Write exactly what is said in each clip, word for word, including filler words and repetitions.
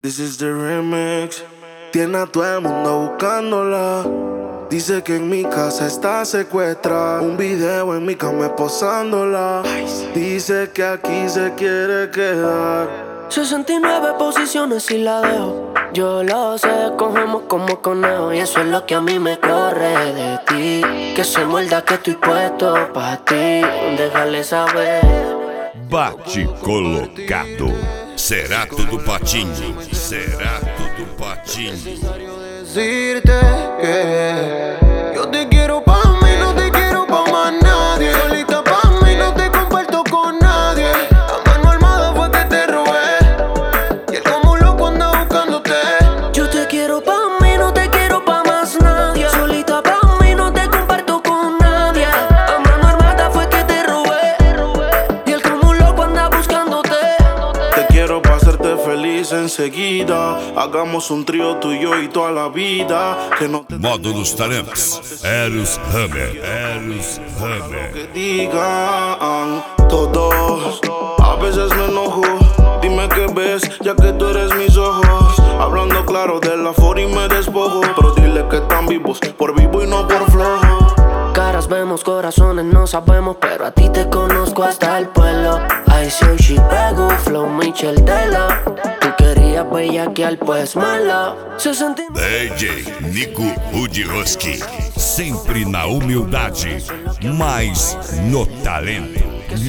This is the remix. Tiene a todo el mundo buscándola. Dice que en mi casa está secuestrada. Un video en mi cama esposándola. Dice que aquí se quiere quedar. sesenta y nueve posiciones y la dejo. Yo lo sé, cogemos como conejo. Y eso es lo que a mí me corre de ti. Que se muerda que estoy puesto pa' ti. Déjale saber. Bate colocado. Será tudo patinho. Será tudo patinho. Decirte que yo te quiero pa' mí, no te quiero pa' más nadie. Solita pa' mí, no te comparto con nadie. A mano armada fue que te robé. Y él como un loco anda buscándote. Yo te quiero pa' mí, no te quiero pa' más nadie. Solita pa' mí, no te comparto con nadie. A mano armada fue que te robé. Y él como un loco anda buscándote. Te quiero pa' hacerte feliz enseguida. Hagamos un trío tú y yo y toda la vida. Que no te Módulos Talentos. Eros Hammer. Eros Hammer. que digan todos. A veces me enojo. Dime qué ves, ya que tú eres mis ojos. Hablando claro de la for y me despojo. Pero dile que están vivos, por vivo y no por flojo. Caras vemos, corazones no sabemos, pero a ti te conozco hasta el pueblo. I say she pego, flow Michel Tela. Tú querías bellaquear, pues mala. sesenta y nueve D J Nico Udioski. Sempre na humildade, mas no talento.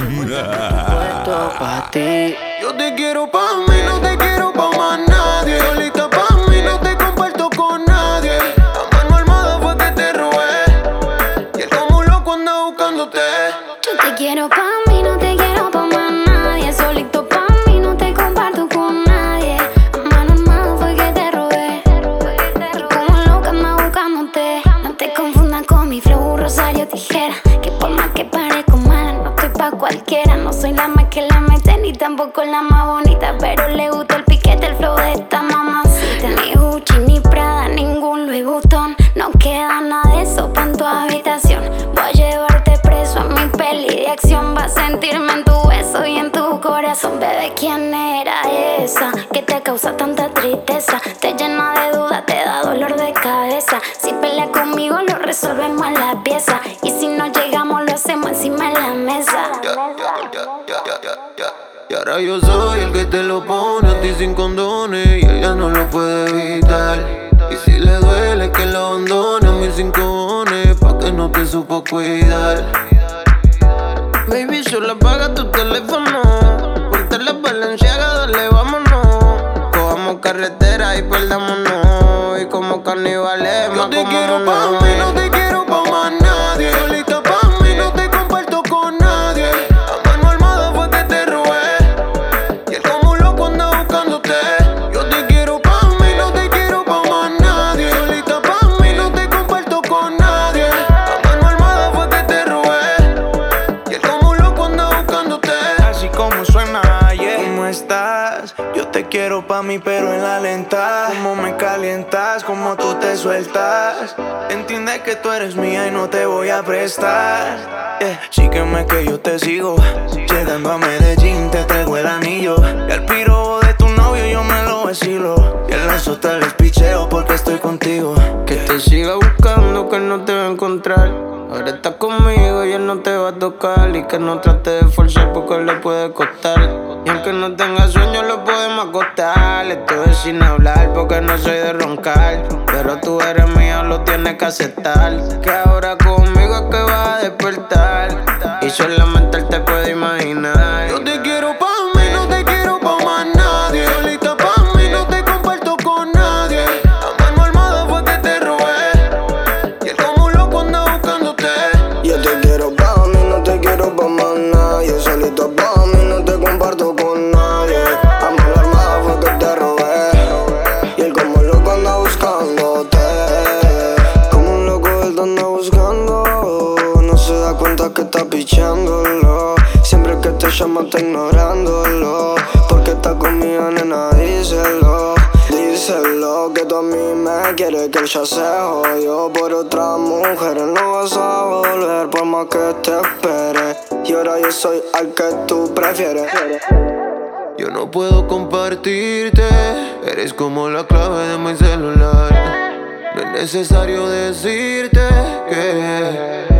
puesto pa' ti. Yo te quiero pa' mí, no te quiero pa' más nadie. Solita pa' mí, no te comparto con nadie. A mano armada fue que te robé. Y él como un loco anda buscándote. Yo te quiero pa' mí, no te quiero pa' más nadie. Solito pa' mí, no te comparto con nadie. A mano armada fue que te robé. Y como loca anda buscándote. No te confundas con mi flow, Rosario Tijera. Que por más que parezco mala, no estoy pa' cualquiera. No soy la más que la mete, ni tampoco la más bonita. Pero le gusta el piquete, el flow de esta mamacita. Ni Gucci, ni Prada, ningún Louis Vuitton. No queda nada de eso pa' en tu habitación. Voy a llevarte preso a mi peli de acción. Vas a sentirme en tu beso y en tu corazón. Bebé, ¿quién era esa que te causa tanta tristeza? Te llena de dudas, te da dolor de cabeza. Si peleas conmigo lo resolvemos en la pieza. Y si no llegamos lo hacemos encima de la mesa. Ya, ya, ya, ya, ya, ya, ya. Y ahora yo soy el que te lo pone a ti sin condones. Y ella no lo puede evitar. Y si le duele que lo abandone a mis cinco bones, pa' que no te supo cuidar. Baby, solo apaga tu teléfono. Ponte la Balenciaga, dale, vámonos. Cojamos carretera y perdámonos. Y como carnivales, más como quiero pa' mí, no te quiero pa' más nadie. Solita pa' mí, no te comparto con nadie. A mano armada fue que te robé. Y él como un loco anda buscándote. Yo te quiero pa' mí, no te quiero pa' más nadie. Solita pa' mí, no te comparto con nadie. A mano armada fue que te robé. Y él como un loco anda buscándote. Así como suena, yeah. ¿Cómo estás? Yo te quiero pa' mí pero en la lenta. Cómo me calientas, cómo tú te sueltas. Entiende que tú eres mía y no te voy a prestar, yeah. Sígueme que yo te sigo. Llegando a Medellín te traigo el anillo. Y al piro de tu novio yo me lo vacilo. Y el lazo te les picheo porque estoy contigo. Que te siga buscando, que él no te va a encontrar. Ahora estás conmigo y él no te va a tocar. Y que no trate de forzar porque le puede costar. Y aunque no tenga sueño lo podemos acostar. Esto es sin hablar porque no soy de roncar. Pero tú eres mía, lo tienes que aceptar. Que ahora conmigo es que vas a despertar. Y solamente él te puede imaginar. Yo te quiero pa' mí, no te quiero pa' más nadie. Solita pa' mí, no te comparto con nadie. A mano armada fue que te robé. Y él como un loco anda buscándote. Yo te quiero pa' mí, no te quiero pa' más nadie. Solito pa' mí, no te comparto con nadie. A mano armada fue que te robé. Y él como loco anda buscándote. Como un loco él te anda buscando. No se da cuenta que está pichándolo. Siempre que te llama está ignorándolo. Porque está conmigo, nena, díselo. Díselo que tú a mí me quieres, que él ya se jodió por otra mujer. No vas a volver por más que te espere. Y ahora yo soy al que tú prefieres. Yo no puedo compartirte. Eres como la clave de mi celular. No es necesario decirte que